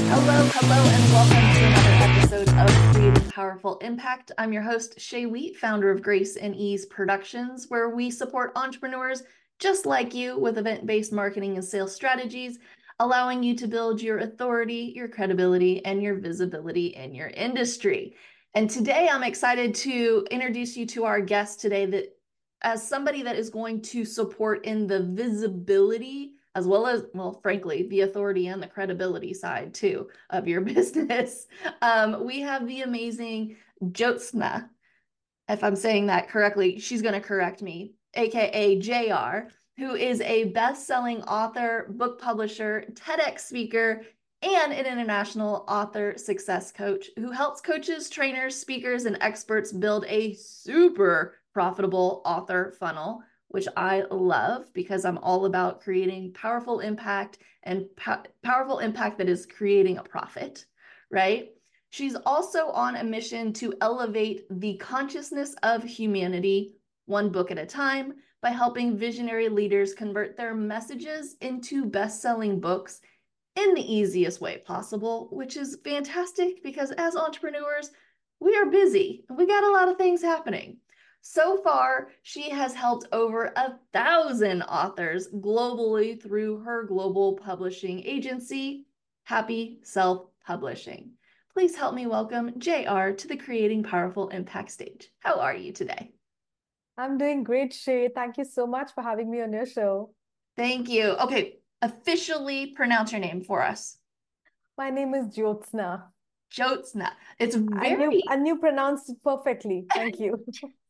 Hello, and welcome to another episode of Creating Powerful Impact. I'm your host, Shay Wheat, founder of Grace and Ease Productions, where we support entrepreneurs just like you with event-based marketing and sales strategies, allowing you to build your authority, your credibility, and your visibility in your industry. And today I'm excited to introduce you to our guest today that as somebody that is going to support in the visibility as well as, well, frankly, the authority and the credibility side too of your business. We have the amazing Jyotsna, if I'm saying that correctly, she's going to correct me, aka JR, who is a best-selling author, book publisher, TEDx speaker, and an international author success coach who helps coaches, trainers, speakers, and experts build a super profitable author funnel, which I love because I'm all about creating powerful impact and powerful impact that is creating a profit, right? She's also on a mission to elevate the consciousness of humanity one book at a time by helping visionary leaders convert their messages into best-selling books in the easiest way possible, which is fantastic because as entrepreneurs, we are busy and we got a lot of things happening. So far, she has helped over 1,000 authors globally through her global publishing agency, Happy Self Publishing. Please help me welcome JR to the Creating Powerful Impact stage. How are you today? I'm doing great, Shay. Thank you so much for having me on your show. Thank you. Okay, officially pronounce your name for us. My name is Jyotsna. Jyotsna. It's And you very and you pronounced it perfectly. Thank you.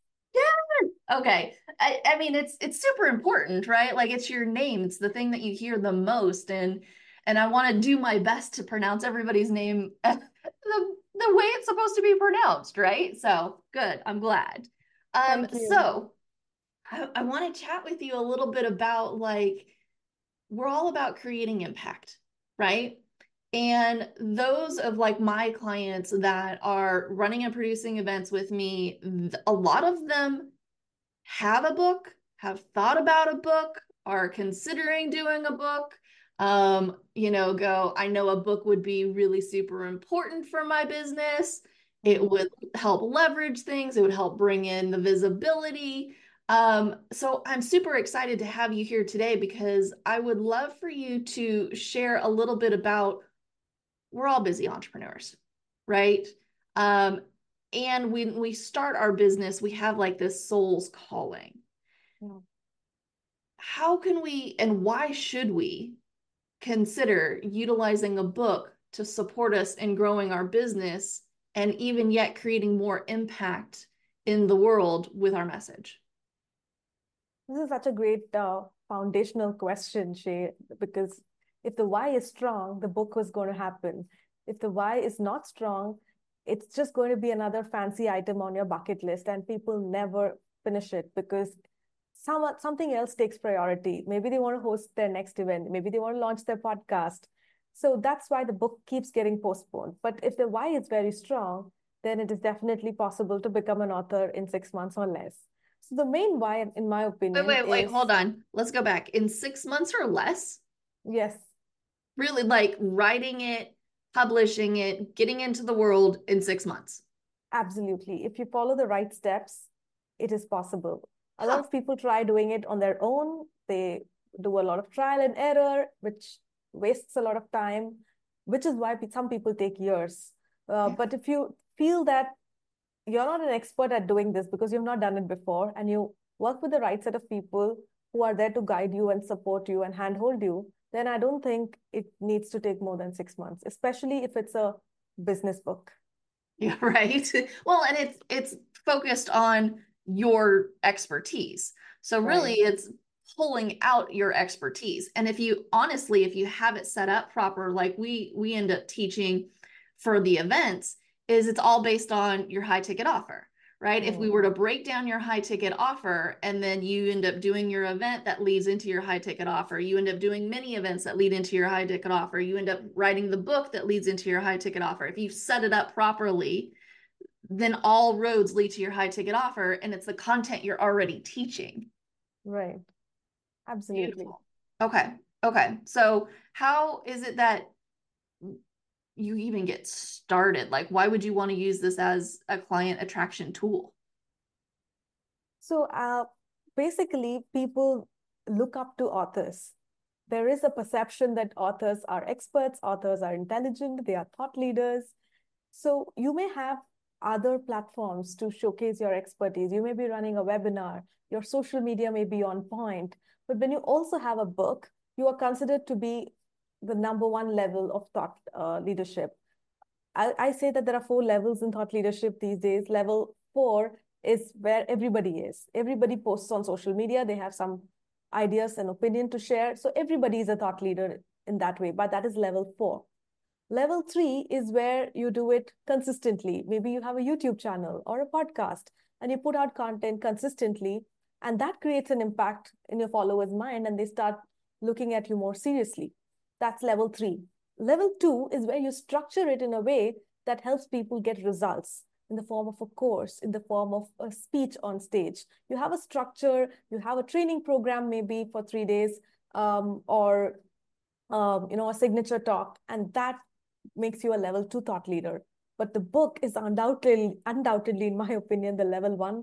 yeah. Okay. I mean it's super important, right? Like it's your name. It's the thing that you hear the most and I want to do my best to pronounce everybody's name the way it's supposed to be pronounced, right? So, good. I'm glad. Thank you. So I want to chat with you a little bit about like we're all about creating impact, right? And those of like my clients that are running and producing events with me, a lot of them have a book, have thought about a book, are considering doing a book. I know a book would be really super important for my business. It Mhm. would help leverage things, it would help bring in the visibility. So I'm super excited to have you here today because I would love for you to share a little bit about we're all busy entrepreneurs, right? Um, and when we start our business, we have like this soul's calling. Yeah. How can we and why should we consider utilizing a book to support us in growing our business and even yet creating more impact in the world with our message? This is such a great foundational question, Shay, because if the why is strong, the book was going to happen. If the why is not strong, it's just going to be another fancy item on your bucket list, and people never finish it because something else takes priority. Maybe they want to host their next event, maybe they want to launch their podcast. So that's why the book keeps getting postponed. But if the why is very strong, then it is definitely possible to become an author in 6 months or less. So the main why, in my opinion, Wait, is hold on. Let's go back. In 6 months or less, yes, really like writing it, publishing it, getting into the world in 6 months. absolutely. If you follow the right steps, it is possible. A lot Huh. of people try doing it on their own. They do a lot of trial and error, which wastes a lot of time, which is why some people take years. But if you feel that you're not an expert at doing this because you've not done it before and you work with the right set of people who are there to guide you and support you and handhold you, then I don't think it needs to take more than 6 months, especially if it's a business book. Yeah, right. Well, and it's focused on your expertise. So really Right. it's pulling out your expertise. And if you honestly, if you have it set up proper, like we end up teaching for the events, is it's all based on your high ticket offer, right? If we Hmm. were to break down your high ticket offer and then you end up doing your event that leads into your high ticket offer, you end up doing many events that lead into your high ticket offer, you end up writing the book that leads into your high ticket offer. If you set it up properly, then all roads lead to your high ticket offer and it's the content you're already teaching. Right. Absolutely. Beautiful. Okay. Okay. So how is it that you even get started? Like, why would you want to use this as a client attraction tool? So basically, people look up to authors. There is a perception that authors are experts, authors are intelligent, they are thought leaders. So you may have other platforms to showcase your expertise. You may be running a webinar, your social media may be on point. But when you also have a book, you are considered to be the number one level of thought leadership. I say that there are four levels in thought leadership these days. Level four is where everybody is. Everybody posts on social media. They have some ideas and opinion to share. So everybody is a thought leader in that way, but that is level four. Level three is where you do it consistently. Maybe you have a YouTube channel or a podcast and you put out content consistently, and that creates an impact in your followers' mind and they start looking at you more seriously. That's level three. Level two is where you structure it in a way that helps people get results in the form of a course, in the form of a speech on stage. You have a structure, you have a training program maybe for 3 days, or a signature talk, and that makes you a level two thought leader. But the book is undoubtedly, in my opinion, the level one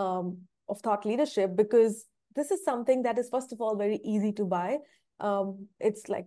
of thought leadership, because this is something that is, first of all, very easy to buy. It's like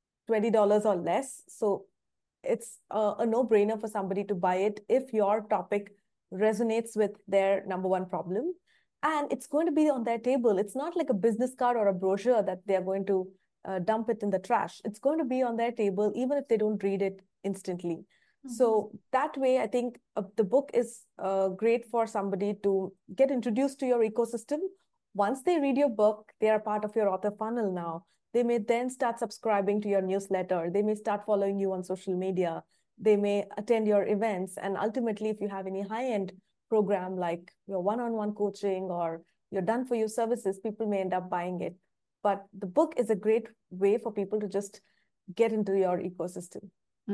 $20 or less. So it's a no-brainer for somebody to buy it if your topic resonates with their number one problem. And it's going to be on their table. It's not like a business card or a brochure that they're going to dump it in the trash. It's going to be on their table, even if they don't read it instantly. So that way, I think the book is great for somebody to get introduced to your ecosystem. Once they read your book, they are part of your author funnel now. They may then start subscribing to your newsletter. They may start following you on social media. They may attend your events. And ultimately, if you have any high-end program like your one-on-one coaching or your done-for-you services, people may end up buying it. But the book is a great way for people to just get into your ecosystem.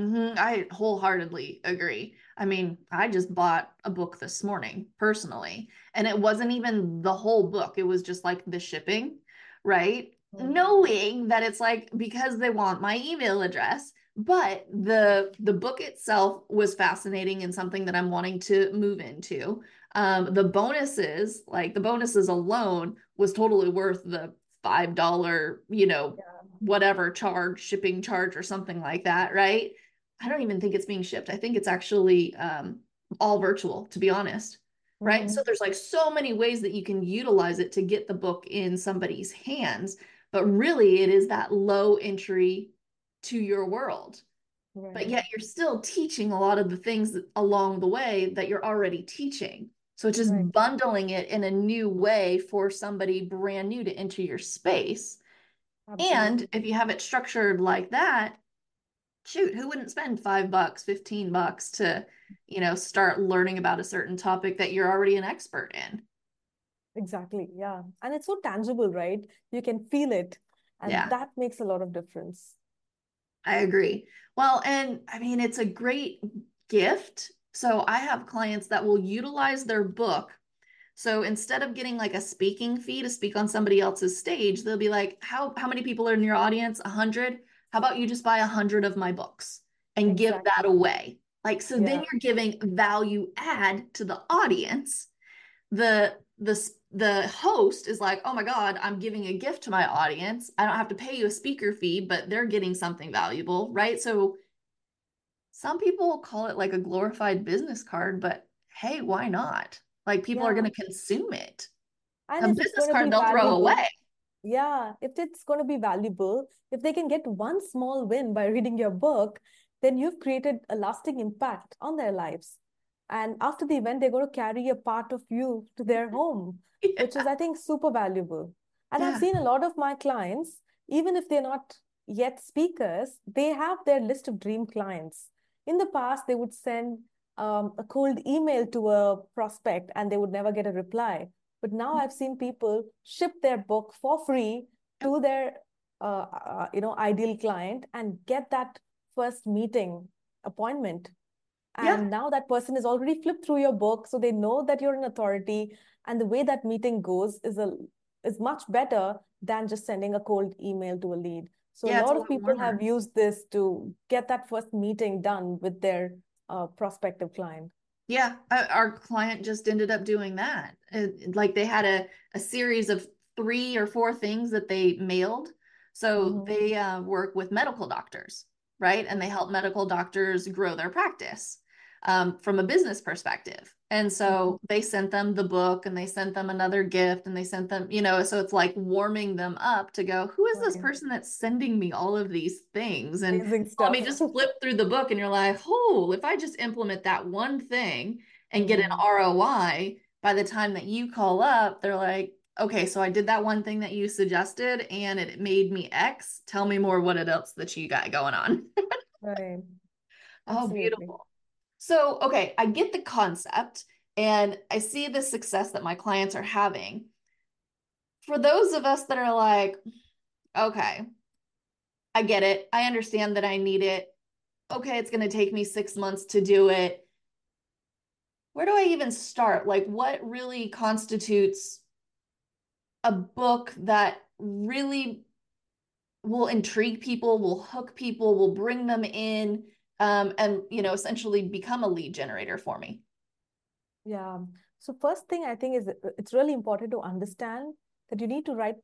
I wholeheartedly agree. I mean, I just bought a book this morning personally, and it wasn't even the whole book. It was just like the shipping, right? Knowing that it's like because they want my email address, but the book itself was fascinating and something that I'm wanting to move into. The bonuses, like the bonuses alone, was totally worth the $5, whatever charge, shipping charge or something like that, right? I don't even think it's being shipped. I think it's actually all virtual, to be honest. Right. So there's like so many ways that you can utilize it to get the book in somebody's hands. But really, it is that low entry to your world. Right. But yet you're still teaching a lot of the things along the way that you're already teaching. So it's just Right. bundling it in a new way for somebody brand new to enter your space. Absolutely. And if you have it structured like that, shoot, who wouldn't spend $5, $15 to, start learning about a certain topic that you're already an expert in? Exactly. Yeah. And it's so tangible, right? You can feel it. And Yeah, that makes a lot of difference. I agree. Well, and I mean, it's a great gift. So I have clients that will utilize their book. So instead of getting like a speaking fee to speak on somebody else's stage, they'll be like, how many people are in your audience? 100? How about you just buy 100 of my books and give that Exactly. away? Like, so then Yeah. you're giving value add to the audience. The host is like, oh my God, I'm giving a gift to my audience. I don't have to pay you a speaker fee, but they're getting something valuable, right? So some people call it like a glorified business card, but hey, why not? Like people are Yeah. going to consume it. And A if it's business going to card be they'll throw valuable, away. yeah, if it's going to be valuable, if they can get one small win by reading your book, then you've created a lasting impact on their lives. And after the event, they're going to carry a part of you to their home, which is, Yeah. I think, super valuable. And I've Yeah. seen a lot of my clients, even if they're not yet speakers, they have their list of dream clients. In the past, they would send a cold email to a prospect and they would never get a reply. But now I've seen people ship their book for free to their ideal client and get that first meeting appointment. Yeah. And now that person is already flipped through your book, so they know that you're an authority, and the way that meeting goes is much better than just sending a cold email to a lead. So a Yeah, it's a lot of lot people warmer. have used this to get that first meeting done with their prospective client. Yeah, our client just ended up doing that. Like they had a series of 3 or 4 things that they mailed. So Mm-hmm. they work with medical doctors, right? And they help medical doctors grow their practice from a business perspective. And Mm-hmm. so they sent them the book and they sent them another gift and they sent them, so it's like warming them up to go, who is this Right. person that's sending me all of these things? And Amazing I mean, stuff. just flip through the book and you're like, oh, if I just implement that one thing and get an Mm-hmm. ROI, by the time that you call up, they're like, okay, so I did that one thing that you suggested and it made me X. Tell me more what else that you got going on. Right. Oh, Absolutely. beautiful. So, okay, I get the concept and I see the success that my clients are having. For those of us that are like, okay, I get it. I understand that I need it. Okay, it's going to take me 6 months to do it. Where do I even start? Like, what really constitutes a book that really will intrigue people, will hook people, will bring them in, and essentially become a lead generator for me? Yeah. So first thing I think is it's really important to understand that you need to write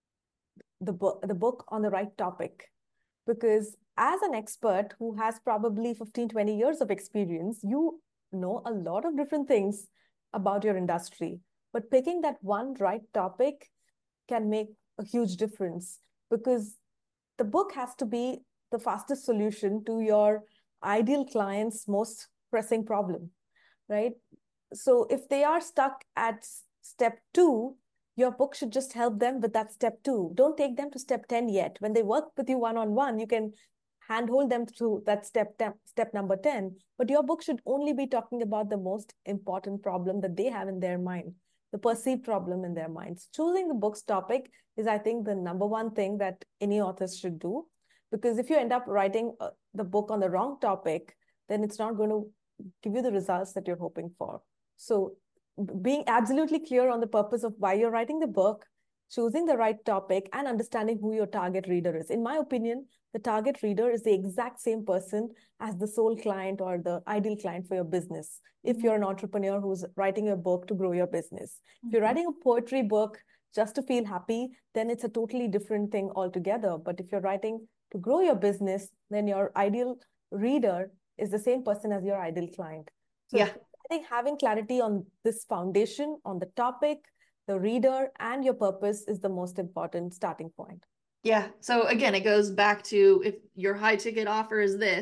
the book on the right topic, because as an expert who has probably 15, 20 years of experience, you know a lot of different things about your industry. But picking that one right topic can make a huge difference, because the book has to be the fastest solution to your ideal client's most pressing problem, right? So if they are stuck at step 2, your book should just help them with that step 2. Don't take them to step 10 yet. When they work with you one on one, you can handhold them through that step number 10. But your book should only be talking about the most important problem that they have in their mind, the perceived problem in their minds. Choosing the book's topic is, I think, the number one thing that any authors should do. Because if you end up writing the book on the wrong topic, then it's not going to give you the results that you're hoping for. So being absolutely clear on the purpose of why you're writing the book, choosing the right topic, and understanding who your target reader is. In my opinion, the target reader is the exact same person as the sole client or the ideal client for your business. If Mhm. you're an entrepreneur who's writing a book to grow your business, if you're Mhm. writing a poetry book just to feel happy, then it's a totally different thing altogether. But if you're writing to grow your business, then your ideal reader is the same person as your ideal client. So Yeah. I think having clarity on this foundation, on the topic, the reader, and your purpose is the most important starting point. Yeah. So again, it goes back to if your high ticket offer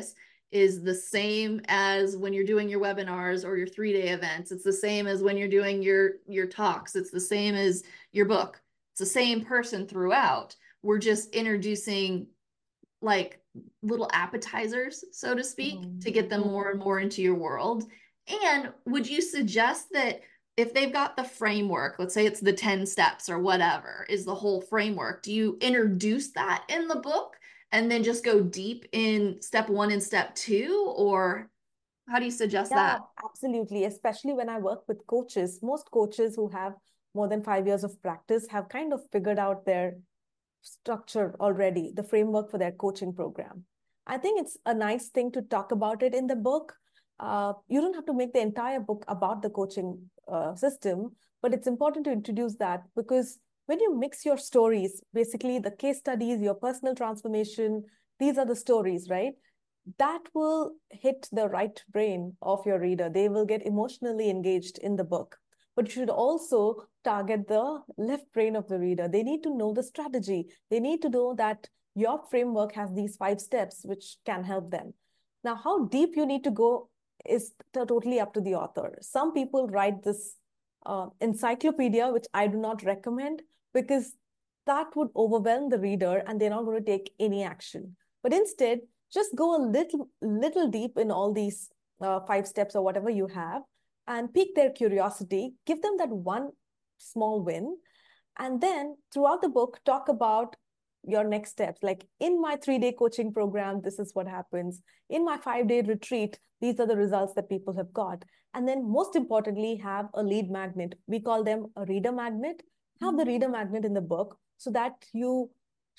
is the same as when you're doing your webinars or your 3-day events. It's the same as when you're doing your talks. It's the same as your book. It's the same person throughout. We're just introducing like little appetizers, so to speak, Mm. to get them Mm. more and more into your world. And would you suggest that if they've got the framework, let's say it's the 10 steps or whatever is the whole framework, do you introduce that in the book and then just go deep in step 1 and step 2? Or how do you suggest Yeah, that? absolutely. Especially when I work with coaches, most coaches who have more than 5 years of practice have kind of figured out their structure already, the framework for their coaching program. I think it's a nice thing to talk about it in the book. You don't have to make the entire book about the coaching system, but it's important to introduce that, because when you mix your stories, basically the case studies, your personal transformation, these are the stories, right? That will hit the right brain of your reader. They will get emotionally engaged in the book. But you should also target the left brain of the reader. They need to know the strategy. They need to know that your framework has these 5 steps which can help them. Now, how deep you need to go is totally up to the author. Some people write this encyclopedia, which I do not recommend, because that would overwhelm the reader and they're not going to take any action. But instead, just go a little deep in all these 5 steps or whatever you have, and pique their curiosity, give them that one small win, and then throughout the book talk about your next steps. Like, in my 3-day coaching program, this is what happens. In my 5-day retreat, these are the results that people have got. And then most importantly, have a lead magnet. We call them a reader magnet. Have the reader magnet in the book so that you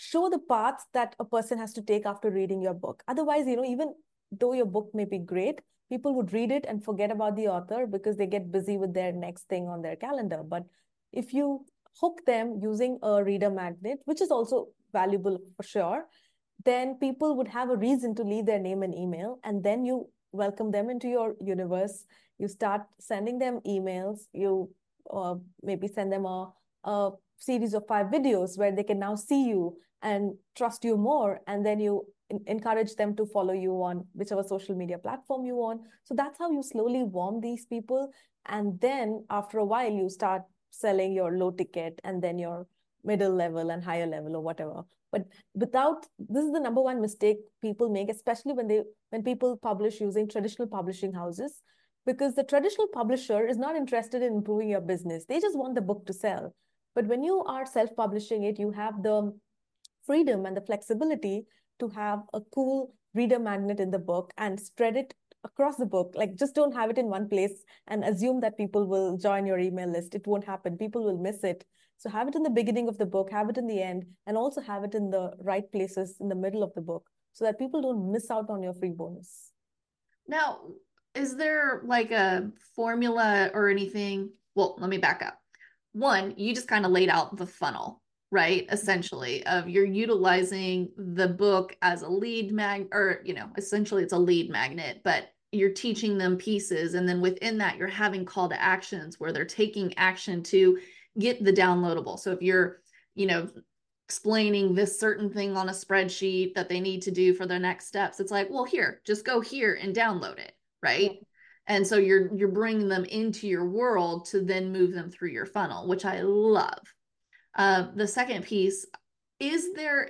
show the paths that a person has to take after reading your book. Otherwise, even though your book may be great, people would read it and forget about the author because they get busy with their next thing on their calendar. But if you hook them using a reader magnet, which is also valuable for sure, then people would have a reason to leave their name and email, and then you welcome them into your universe. You start sending them emails. You maybe send them a series of 5 videos where they can now see you and trust you more, and then you encourage them to follow you on whichever social media platform you want. So that's how you slowly warm these people, and then after a while you start selling your low ticket and then your middle level and higher level or whatever. But without, this is the number one mistake people make, especially when people publish using traditional publishing houses, because the traditional publisher is not interested in improving your business. They just want the book to sell. But when you are self-publishing it, you have the freedom and the flexibility to have a cool reader magnet in the book and spread it across the book. Like, just don't have it in one place and assume that people will join your email list. It won't happen. People will miss it. So have it in the beginning of the book, have it in the end, and also have it in the right places in the middle of the book so that people don't miss out on your free bonus. Now, is there like a formula or anything? Well, let me back up. One, you just kind of laid out the funnel, right? Essentially, of you're utilizing the book as a lead or, essentially it's a lead magnet, but you're teaching them pieces. And then within that, you're having call to actions where they're taking action to get the downloadable. So if you're, explaining this certain thing on a spreadsheet that they need to do for their next steps, it's like, well, here, just go here and download it, right? Yeah. And so you're bringing them into your world to then move them through your funnel, which I love. The second piece, is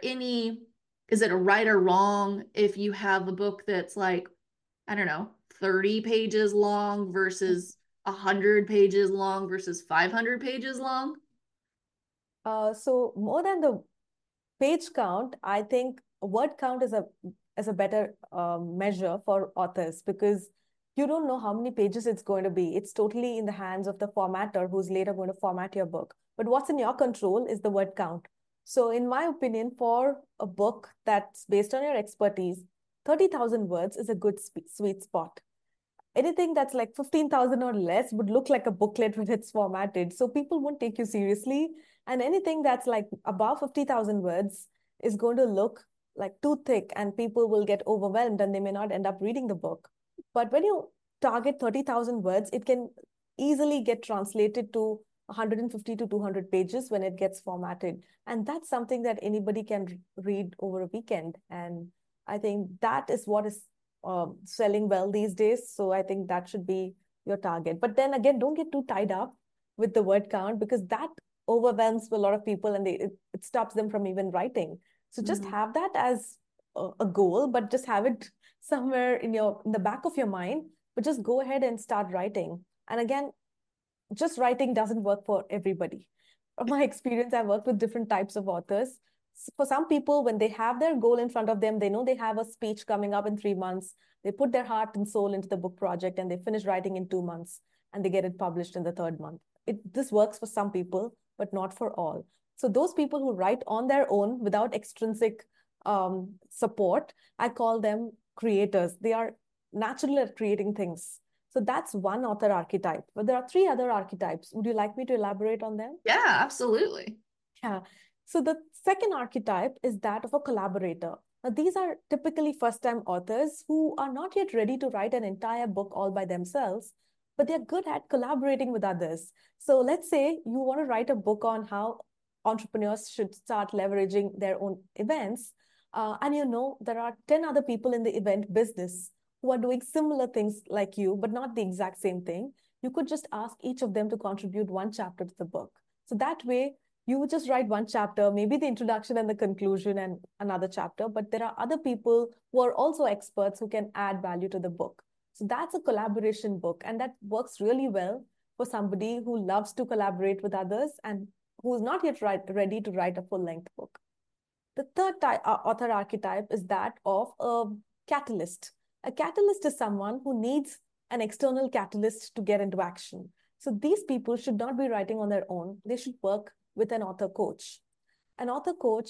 it a right or wrong if you have a book that's like, I don't know, 30 pages long versus 100 pages long versus 500 pages long? So more than the page count, I think word count is a better measure for authors, because you don't know how many pages it's going to be. It's totally in the hands of the formatter who's later going to format your book. But what's in your control is the word count. So in my opinion, for a book that's based on your expertise, 30,000 words is a good sweet spot. Anything that's like 15,000 or less would look like a booklet when it's formatted. So people won't take you seriously. And anything that's like above 50,000 words is going to look like too thick, and people will get overwhelmed and they may not end up reading the book. But when you target 30,000 words, it can easily get translated to 150 to 200 pages when it gets formatted. And that's something that anybody can read over a weekend. And I think that is what is selling well these days. So I think that should be your target. But then again, don't get too tied up with the word count, because that overwhelms a lot of people and it stops them from even writing. So just Mhm. have that as a goal, but just have it somewhere in the back of your mind. But just go ahead and start writing. And again, just writing doesn't work for everybody. From my experience, I've worked with different types of authors. For some people, when they have their goal in front of them, they know they have a speech coming up in 3 months. They put their heart and soul into the book project and they finish writing in 2 months and they get it published in the third month. This works for some people, but not for all. So those people who write on their own without extrinsic support, I call them creators. They are natural at creating things. So that's one author archetype. But there are 3 other archetypes. Would you like me to elaborate on them? Yeah, absolutely. Yeah. So the second archetype is that of a collaborator. Now, these are typically first-time authors who are not yet ready to write an entire book all by themselves, but they're good at collaborating with others. So let's say you want to write a book on how entrepreneurs should start leveraging their own events, and there are 10 other people in the event business who are doing similar things like you, but not the exact same thing. You could just ask each of them to contribute one chapter to the book. So that way, you would just write one chapter, maybe the introduction and the conclusion and another chapter, but there are other people who are also experts who can add value to the book. So that's a collaboration book, and that works really well for somebody who loves to collaborate with others and who is not yet ready to write a full-length book. The third author archetype is that of a catalyst. A catalyst is someone who needs an external catalyst to get into action. So these people should not be writing on their own. They should work with an author coach. An author coach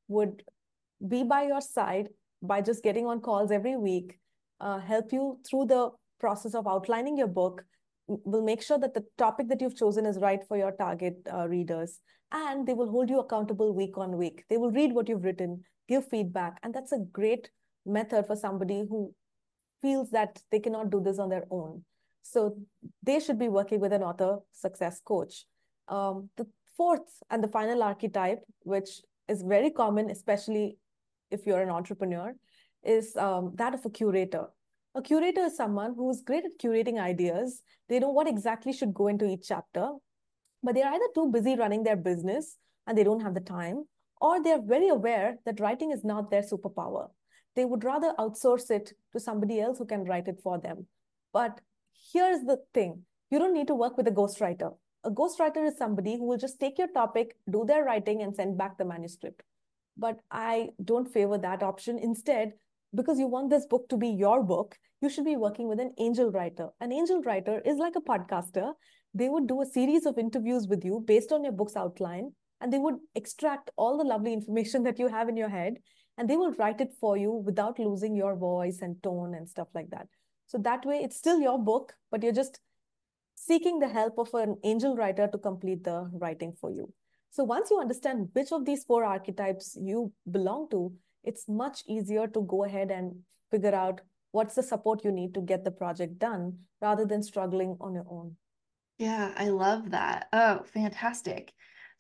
would be by your side by just getting on calls every week, help you through the process of outlining your book, will make sure that the topic that you've chosen is right for your target readers. And they will hold you accountable week on week. They will read what you've written, give feedback. And that's a great method for somebody who feels that they cannot do this on their own. So they should be working with an author success coach. The fourth and the final archetype, which is very common, especially if you're an entrepreneur, is that of a curator. A curator is someone who's great at curating ideas. They know what exactly should go into each chapter, but they're either too busy running their business and they don't have the time, or they're very aware that writing is not their superpower. They would rather outsource it to somebody else who can write it for them. But here's the thing, you don't need to work with a ghostwriter. A ghostwriter is somebody who will just take your topic, do their writing, and send back the manuscript. But I don't favor that option. Instead, because you want this book to be your book, you should be working with an angel writer. An angel writer is like a podcaster. They would do a series of interviews with you based on your book's outline, and they would extract all the lovely information that you have in your head, and they will write it for you without losing your voice and tone and stuff like that. So that way, it's still your book, but you're just seeking the help of an angel writer to complete the writing for you. So once you understand which of these four archetypes you belong to, it's much easier to go ahead and figure out what's the support you need to get the project done rather than struggling on your own. Yeah, I love that. Oh, fantastic.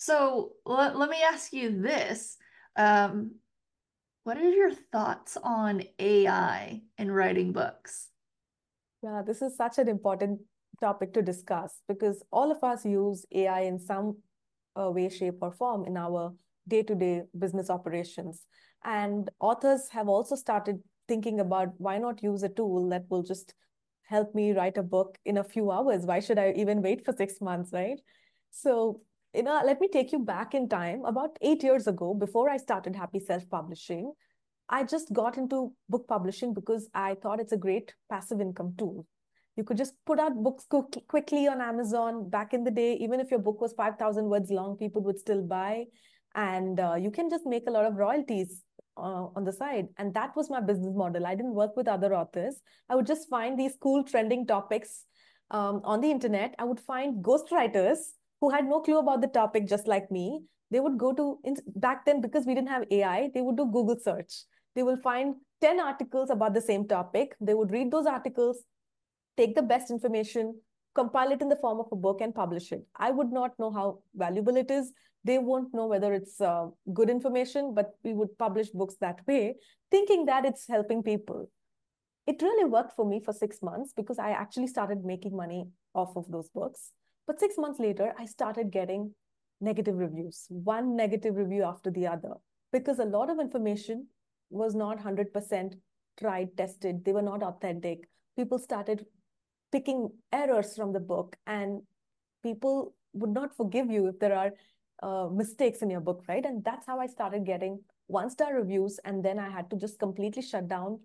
So let me ask you this. Um, what are your thoughts on AI in writing books? Yeah, this is such an important topic to discuss because all of us use AI in some way, shape, or form in our day-to-day business operations. And authors have also started thinking about why not use a tool that will just help me write a book in a few hours? Why should I even wait for 6 months, right? So, let me take you back in time. About 8 years ago, before I started Happy Self Publishing, I just got into book publishing because I thought it's a great passive income tool. You could just put out books quickly on Amazon. Back in the day, even if your book was 5,000 words long, people would still buy. And you can just make a lot of royalties on the side. And that was my business model. I didn't work with other authors. I would just find these cool trending topics on the internet. I would find ghostwriters who had no clue about the topic, just like me. They would go to, back then, because we didn't have AI, they would do Google search. They will find 10 articles about the same topic. They would read those articles, take the best information, compile it in the form of a book, and publish it. I would not know how valuable it is. They won't know whether it's good information, but we would publish books that way, thinking that it's helping people. It really worked for me for 6 months because I actually started making money off of those books. But 6 months later, I started getting negative reviews, one negative review after the other, because a lot of information was not 100% tried, tested. They were not authentic. People started picking errors from the book, and people would not forgive you if there are mistakes in your book, right? And that's how I started getting one-star reviews. And then I had to just completely shut down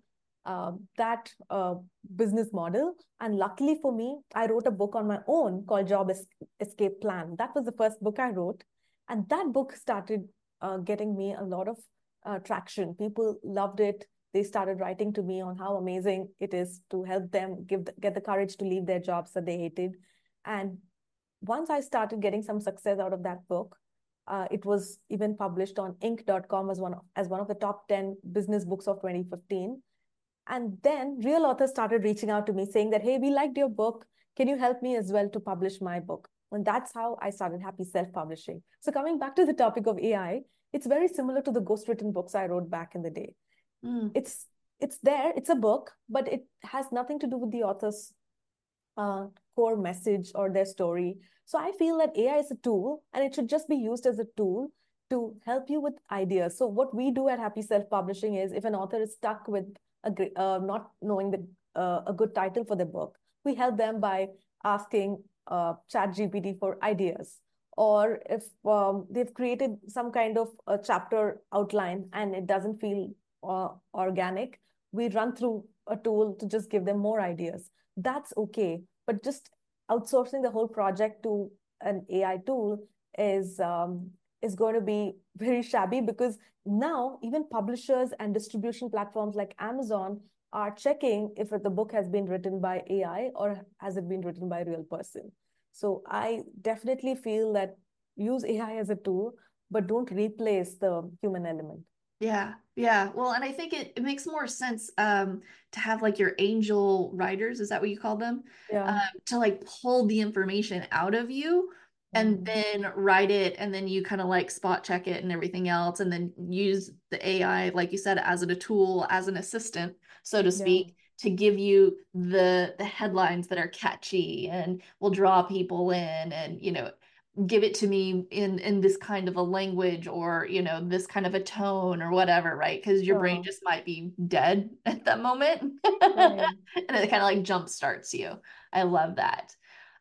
that business model. And luckily for me, I wrote a book on my own called Escape Plan. That was the first book I wrote. And that book started getting me a lot of traction. People loved it. They started writing to me on how amazing it is to help them get the courage to leave their jobs that they hated. And once I started getting some success out of that book, it was even published on Inc.com as one of the top 10 business books of 2015. And then real authors started reaching out to me saying that, hey, we liked your book. Can you help me as well to publish my book? And that's how I started Happy Self Publishing. So coming back to the topic of AI, it's very similar to the ghostwritten books I wrote back in the day. Mm. It's there, it's a book, but it has nothing to do with the author's uh, core message or their story. So I feel that AI is a tool and it should just be used as a tool to help you with ideas. So what we do at Happy Self Publishing is if an author is stuck with not knowing a good title for the book, we help them by asking ChatGPT for ideas. Or if they've created some kind of a chapter outline and it doesn't feel organic, we run through a tool to just give them more ideas. That's okay. But just outsourcing the whole project to an AI tool is going to be very shabby, because now even publishers and distribution platforms like Amazon are checking if the book has been written by AI or has it been written by a real person. So I definitely feel that use AI as a tool, but don't replace the human element. Yeah, yeah. Well, and I think it makes more sense to have like your angel writers, is that what you call them? Yeah. To like pull the information out of you and Mhm. then write it, and then you kind of like spot check it and everything else, and then use the AI, like you said, as a tool, as an assistant, so to Yeah. speak, to give you the headlines that are catchy and will draw people in, and give it to me in this kind of a language, or this kind of a tone or whatever, right? Because your brain Sure. just might be dead at that moment. Right. And it kind of like jump starts you. I love that.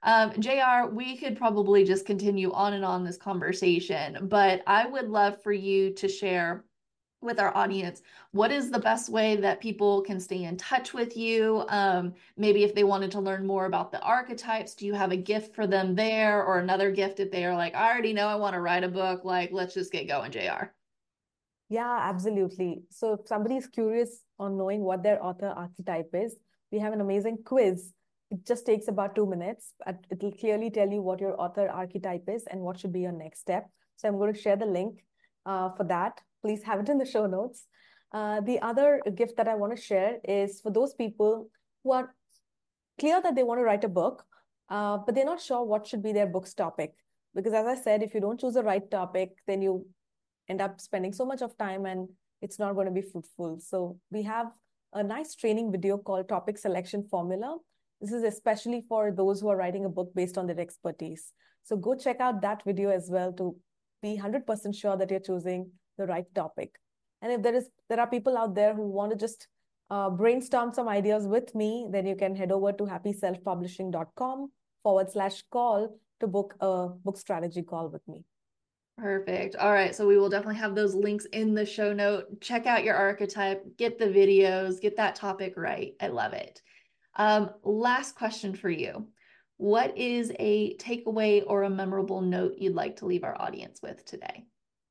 JR, we could probably just continue on and on this conversation, but I would love for you to share with our audience, what is the best way that people can stay in touch with you? Maybe if they wanted to learn more about the archetypes, do you have a gift for them there, or another gift if they are like, I already know I want to write a book, like, let's just get going, JR. Yeah, absolutely. So if somebody is curious on knowing what their author archetype is, we have an amazing quiz. It just takes about 2 minutes. It'll clearly tell you what your author archetype is and what should be your next step. So I'm going to share the link for that. Please have it in the show notes. The other gift that I want to share is for those people who are clear that they want to write a book, but they're not sure what should be their book's topic. Because as I said, if you don't choose the right topic, then you end up spending so much of time and it's not going to be fruitful. So we have a nice training video called Topic Selection Formula. This is especially for those who are writing a book based on their expertise. So go check out that video as well to be 100% sure that you're choosing the right topic. And if there are people out there who want to just brainstorm some ideas with me, then you can head over to happyselfpublishing.com/call to book a book strategy call with me. Perfect. All right. So we will definitely have those links in the show note. Check out your archetype, get the videos, get that topic right. I love it. Last question for you. What is a takeaway or a memorable note you'd like to leave our audience with today?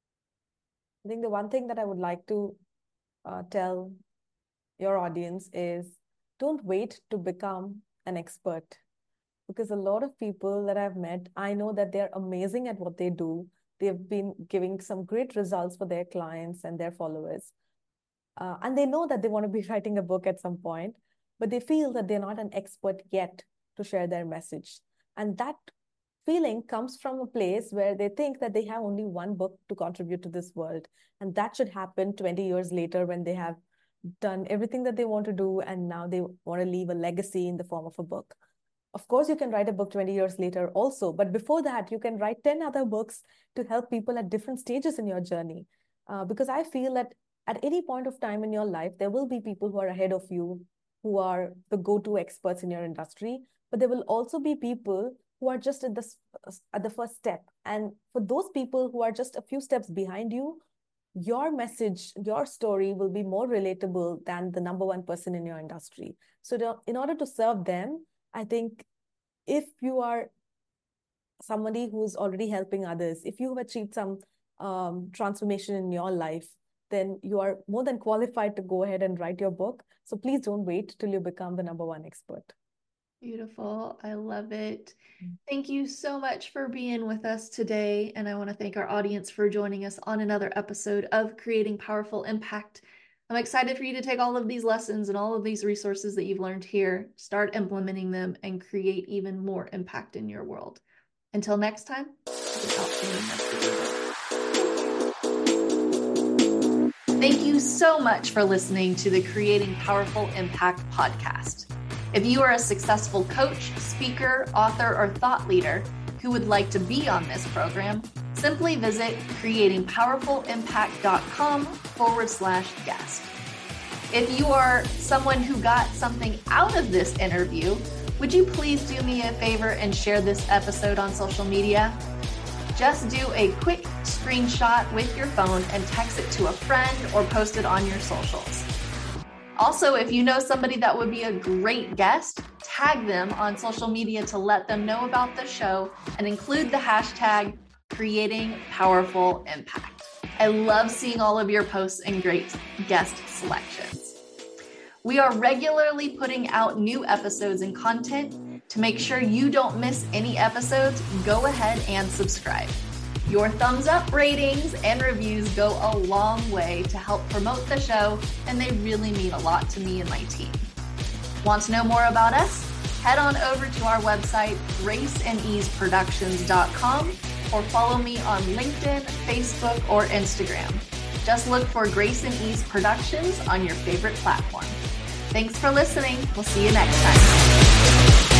I think the one thing that I would like to tell your audience is don't wait to become an expert, because a lot of people that I've met, I know that they're amazing at what they do. They've been giving some great results for their clients and their followers. And they know that they want to be writing a book at some point, but they feel that they're not an expert yet to share their message. And that feeling comes from a place where they think that they have only one book to contribute to this world. And that should happen 20 years later when they have done everything that they want to do. And now they want to leave a legacy in the form of a book. Of course, you can write a book 20 years later also, but before that, you can write 10 other books to help people at different stages in your journey. Because I feel that at any point of time in your life, there will be people who are ahead of you, who are the go-to experts in your industry, but there will also be people who are just at the first step. And for those people who are just a few steps behind you, your message, your story will be more relatable than the number one person in your industry. So in order to serve them, I think if you are somebody who's already helping others, if you have achieved some transformation in your life, then you are more than qualified to go ahead and write your book. So please don't wait till you become the number one expert. Beautiful. I love it. Thank you so much for being with us today. And I want to thank our audience for joining us on another episode of Creating Powerful Impact. I'm excited for you to take all of these lessons and all of these resources that you've learned here, start implementing them, and create even more impact in your world. Until next time, thank you so much for listening to the Creating Powerful Impact podcast. If you are a successful coach, speaker, author, or thought leader who would like to be on this program, simply visit creatingpowerfulimpact.com/guest. If you are someone who got something out of this interview, would you please do me a favor and share this episode on social media? Just do a quick screenshot with your phone and text it to a friend or post it on your socials. Also, if you know somebody that would be a great guest, tag them on social media to let them know about the show and include the hashtag creating powerful impact. I love seeing all of your posts and great guest selections. We are regularly putting out new episodes and content. To make sure you don't miss any episodes, go ahead and subscribe. Your thumbs up, ratings, and reviews go a long way to help promote the show, and they really mean a lot to me and my team. Want to know more about us? Head on over to our website, graceandeaseproductions.com, or follow me on LinkedIn, Facebook, or Instagram. Just look for Grace and Ease Productions on your favorite platform. Thanks for listening. We'll see you next time.